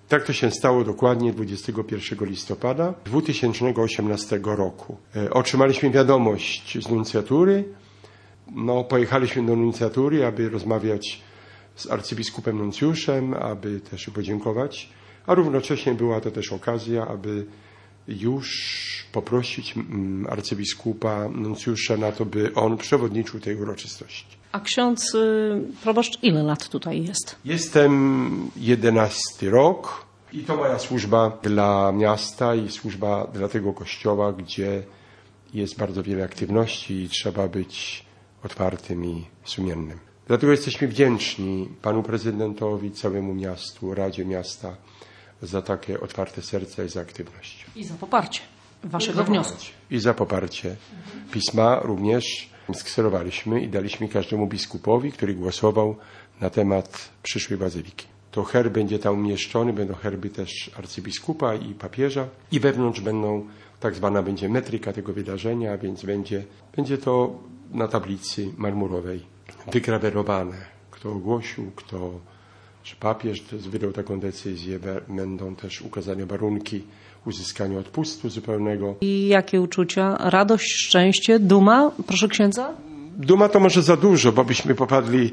Tak to się stało dokładnie 21 listopada 2018 roku. Otrzymaliśmy wiadomość z nuncjatury. Pojechaliśmy do nuncjatury, aby rozmawiać z arcybiskupem nuncjuszem, aby też podziękować, a równocześnie była to też okazja, aby już poprosić arcybiskupa nuncjusza na to, by on przewodniczył tej uroczystości. A ksiądz proboszcz ile lat tutaj jest? Jestem 11 rok i to moja służba dla miasta i służba dla tego kościoła, gdzie jest bardzo wiele aktywności i trzeba być otwartym i sumiennym. Dlatego jesteśmy wdzięczni panu prezydentowi, całemu miastu, Radzie Miasta za takie otwarte serca i za aktywność. I za poparcie waszego wniosku. I za poparcie pisma również skserowaliśmy i daliśmy każdemu biskupowi, który głosował na temat przyszłej bazyliki. To herb będzie tam umieszczony, będą herby też arcybiskupa i papieża i wewnątrz tak zwana będzie metryka tego wydarzenia, więc będzie to na tablicy marmurowej wygrawerowane. Kto ogłosił, że papież wydał taką decyzję, będą też ukazane warunki uzyskania odpustu zupełnego. I jakie uczucia? Radość, szczęście, duma? Proszę księdza? Duma to może za dużo, bo byśmy popadli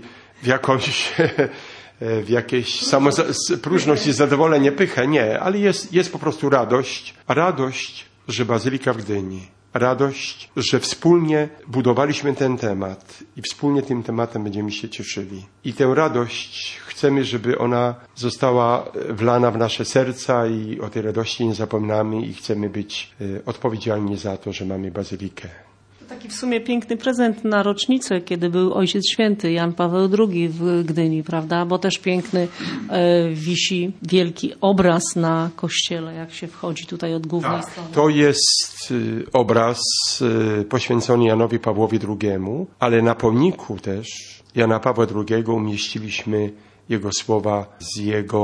w jakieś próżność i zadowolenie, pychę. Nie, ale jest po prostu radość. Radość, że bazylika w Gdyni. Radość, że wspólnie budowaliśmy ten temat i wspólnie tym tematem będziemy się cieszyli. I tę radość chcemy, żeby ona została wlana w nasze serca i o tej radości nie zapominamy i chcemy być odpowiedzialni za to, że mamy bazylikę. Taki w sumie piękny prezent na rocznicę, kiedy był Ojciec Święty Jan Paweł II w Gdyni, prawda? Bo też piękny wisi wielki obraz na kościele, jak się wchodzi tutaj od głównej strony. To jest obraz poświęcony Janowi Pawłowi II, ale na pomniku też Jana Pawła II umieściliśmy jego słowa z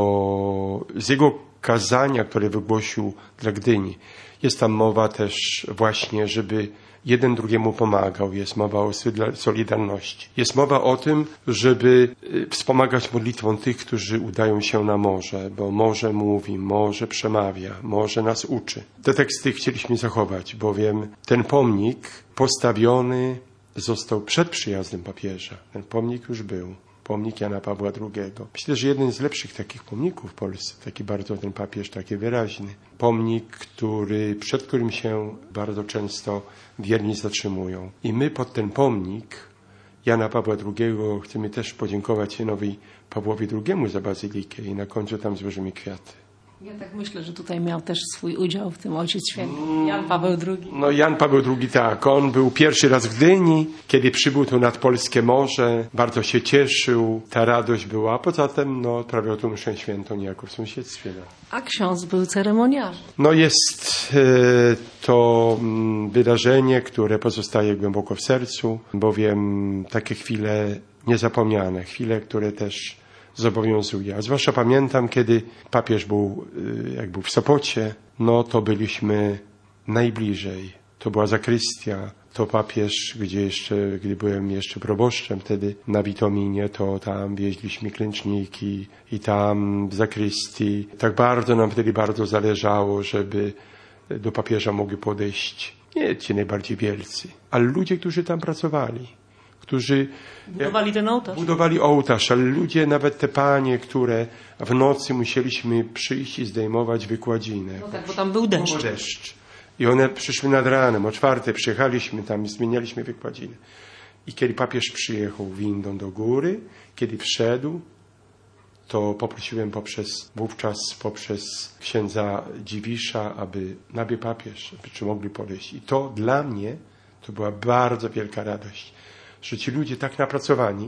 jego kazania, które wygłosił dla Gdyni. Jest tam mowa też właśnie, żeby jeden drugiemu pomagał. Jest mowa o solidarności. Jest mowa o tym, żeby wspomagać modlitwą tych, którzy udają się na morze, bo morze mówi, morze przemawia, morze nas uczy. Te teksty chcieliśmy zachować, bowiem ten pomnik postawiony został przed przyjazdem papieża. Ten pomnik już był. Pomnik Jana Pawła II. Myślę, że jeden z lepszych takich pomników w Polsce, taki bardzo ten papież, taki wyraźny. Pomnik, przed którym się bardzo często wierni zatrzymują. I my pod ten pomnik Jana Pawła II chcemy też podziękować Janowi Pawłowi II za bazylikę i na końcu tam złożymy kwiaty. Ja tak myślę, że tutaj miał też swój udział w tym Ojciec Święty, Jan Paweł II. Jan Paweł II tak, on był pierwszy raz w Gdyni, kiedy przybył tu nad Polskie Morze, bardzo się cieszył, ta radość była, a poza tym odprawiał tu mszę świętą niejako w sąsiedztwie. A ksiądz był ceremoniarzem. Jest to wydarzenie, które pozostaje głęboko w sercu, bowiem takie chwile niezapomniane, chwile, które też zobowiązuje. A zwłaszcza pamiętam, kiedy papież był w Sopocie, to byliśmy najbliżej. To była zakrystia, to papież, gdy byłem jeszcze proboszczem wtedy na Witominie, to tam wieźliśmy klęczniki i tam w zakrystii. Tak bardzo nam wtedy zależało, żeby do papieża mogli podejść nie ci najbardziej wielcy, ale ludzie, którzy tam pracowali. Którzy budowali ten ołtarz. Budowali ołtarz, ale ludzie, nawet te panie, które w nocy musieliśmy przyjść i zdejmować wykładzinę. Tak, bo tam był deszcz. I one przyszły nad ranem, o 4:00 przyjechaliśmy tam i zmienialiśmy wykładzinę. I kiedy papież przyjechał windą do góry, kiedy wszedł, to poprosiłem wówczas poprzez księdza Dziwisza, aby nabiegł papież, czy mogli podejść. I to dla mnie to była bardzo wielka radość, że ci ludzie tak napracowani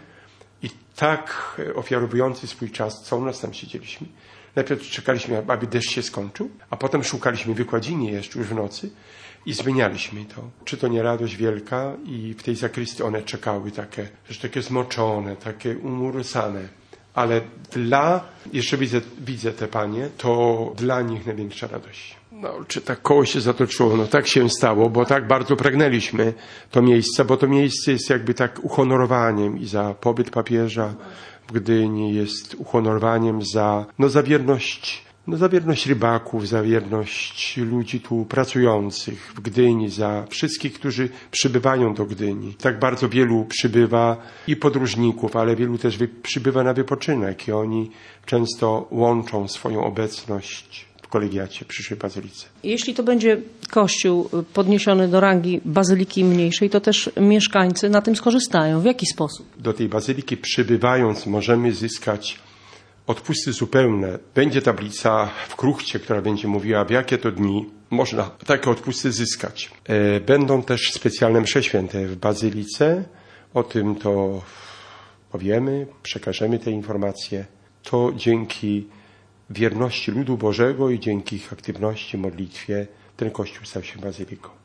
i tak ofiarowujący swój czas, co u nas tam siedzieliśmy. Najpierw czekaliśmy, aby deszcz się skończył, a potem szukaliśmy wykładziny jeszcze już w nocy i zmienialiśmy to. Czy to nie radość wielka? I w tej zakrystii one czekały takie zmoczone, takie umurysane. Ale jeszcze widzę te panie, to dla nich największa radość. Czy tak koło się zatoczyło? Tak się stało, bo tak bardzo pragnęliśmy to miejsce, bo to miejsce jest tak uhonorowaniem i za pobyt papieża w Gdyni jest uhonorowaniem za wierność rybaków, za wierność ludzi tu pracujących w Gdyni, za wszystkich, którzy przybywają do Gdyni. Tak bardzo wielu przybywa i podróżników, ale wielu też przybywa na wypoczynek i oni często łączą swoją obecność w kolegiacie przyszłej bazylice. Jeśli to będzie kościół podniesiony do rangi bazyliki mniejszej, to też mieszkańcy na tym skorzystają. W jaki sposób? Do tej bazyliki przybywając możemy zyskać odpusty zupełne. Będzie tablica w kruchcie, która będzie mówiła, w jakie to dni można takie odpusty zyskać. Będą też specjalne msze święte w bazylice. O tym to powiemy, przekażemy te informacje. To dzięki wierności ludu Bożego i dzięki ich aktywności, modlitwie ten kościół stał się bazyliką.